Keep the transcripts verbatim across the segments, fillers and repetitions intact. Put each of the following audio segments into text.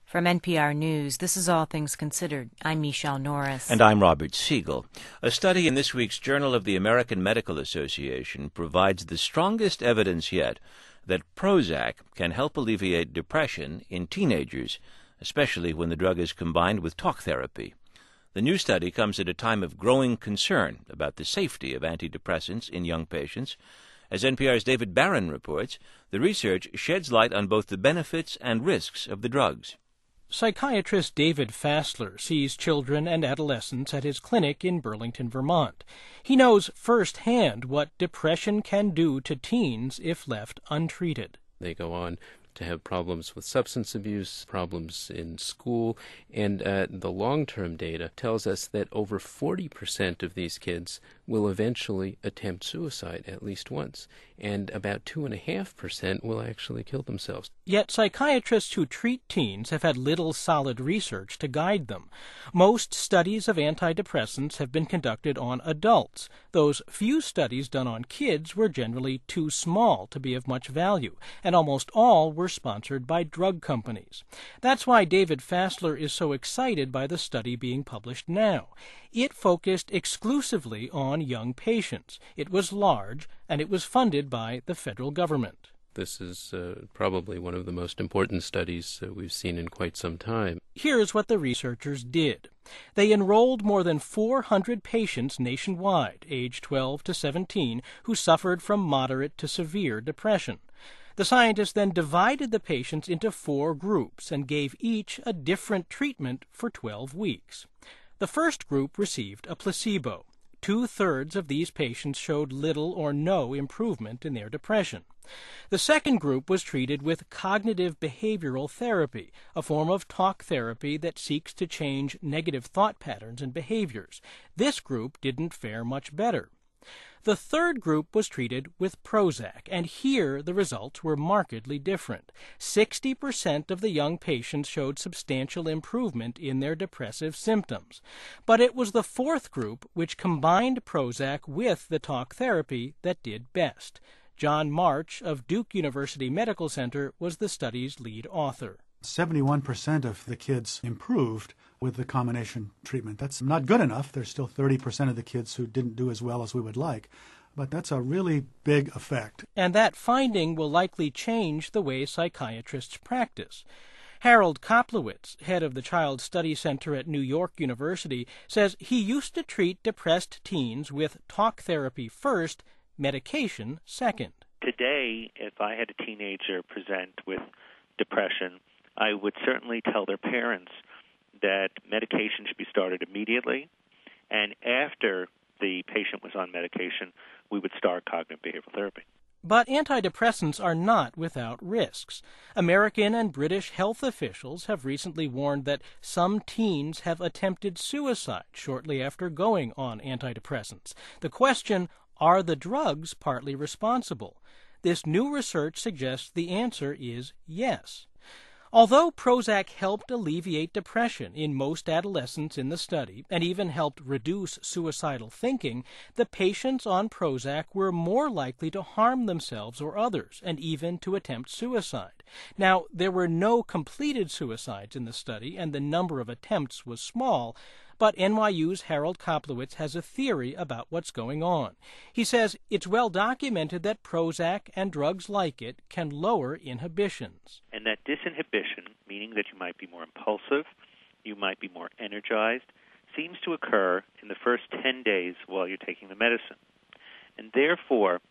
From N P R News, this is All Things Considered. I'm Michelle Norris. And I'm Robert Siegel. A study in this week's Journal of the American Medical Association provides the strongest evidence yet that Prozac can help alleviate depression in teenagers, especially when the drug is combined with talk therapy. The new study comes at a time of growing concern about the safety of antidepressants in young patients. As N P R's David Barron reports, the research sheds light on both the benefits and risks of the drugs. Psychiatrist David Fassler sees children and adolescents at his clinic in Burlington, Vermont. He knows firsthand what depression can do to teens if left untreated. They go on to have problems with substance abuse, problems in school, and uh, the long-term data tells us that over forty percent of these kids will eventually attempt suicide at least once, and about two point five percent will actually kill themselves. Yet psychiatrists who treat teens have had little solid research to guide them. Most studies of antidepressants have been conducted on adults. Those few studies done on kids were generally too small to be of much value, and almost all were sponsored by drug companies. That's why David Fassler is so excited by the study being published now. It focused exclusively on young patients. It was large, and it was funded by the federal government. This is uh, probably one of the most important studies uh, we've seen in quite some time. Here's what the researchers did. They enrolled more than four hundred patients nationwide, aged twelve to seventeen, who suffered from moderate to severe depression. The scientists then divided the patients into four groups and gave each a different treatment for twelve weeks. The first group received a placebo. Two-thirds of these patients showed little or no improvement in their depression. The second group was treated with cognitive behavioral therapy, a form of talk therapy that seeks to change negative thought patterns and behaviors. This group didn't fare much better. The third group was treated with Prozac, and here the results were markedly different. sixty percent of the young patients showed substantial improvement in their depressive symptoms. But it was the fourth group, which combined Prozac with the talk therapy, that did best. John March of Duke University Medical Center was the study's lead author. seventy-one percent of the kids improved with the combination treatment. That's not good enough. There's still thirty percent of the kids who didn't do as well as we would like, but that's a really big effect. And that finding will likely change the way psychiatrists practice. Harold Koplowitz, head of the Child Study Center at New York University, says he used to treat depressed teens with talk therapy first, medication second. Today, if I had a teenager present with depression, I would certainly tell their parents that medication should be started immediately, and after the patient was on medication, we would start cognitive behavioral therapy. But antidepressants are not without risks. American and British health officials have recently warned that some teens have attempted suicide shortly after going on antidepressants. The question, are the drugs partly responsible? This new research suggests the answer is yes. Although Prozac helped alleviate depression in most adolescents in the study and even helped reduce suicidal thinking, the patients on Prozac were more likely to harm themselves or others and even to attempt suicide. Now, there were no completed suicides in the study and the number of attempts was small, but N Y U's Harold Koplowitz has a theory about what's going on. He says it's well documented that Prozac and drugs like it can lower inhibitions. And that disinhibition, meaning that you might be more impulsive, you might be more energized, seems to occur in the first ten days while you're taking the medicine. And therefore,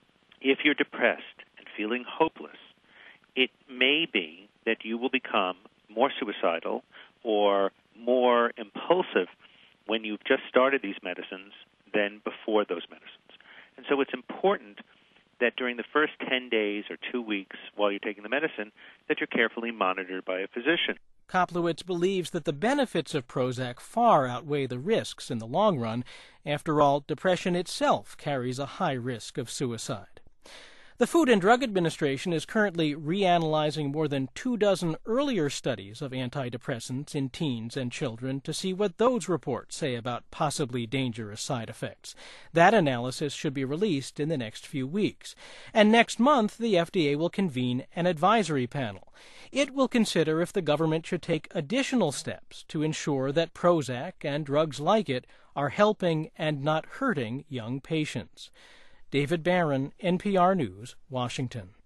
if you're depressed and feeling hopeless, it may be that you will become more suicidal or more impulsive when you've just started these medicines than before those medicines. And so it's important that during the first ten days or two weeks while you're taking the medicine, that you're carefully monitored by a physician. Koplowitz believes that the benefits of Prozac far outweigh the risks in the long run. After all, depression itself carries a high risk of suicide. The Food and Drug Administration is currently reanalyzing more than two dozen earlier studies of antidepressants in teens and children to see what those reports say about possibly dangerous side effects. That analysis should be released in the next few weeks. And next month, the F D A will convene an advisory panel. It will consider if the government should take additional steps to ensure that Prozac and drugs like it are helping and not hurting young patients. David Barron, N P R News, Washington.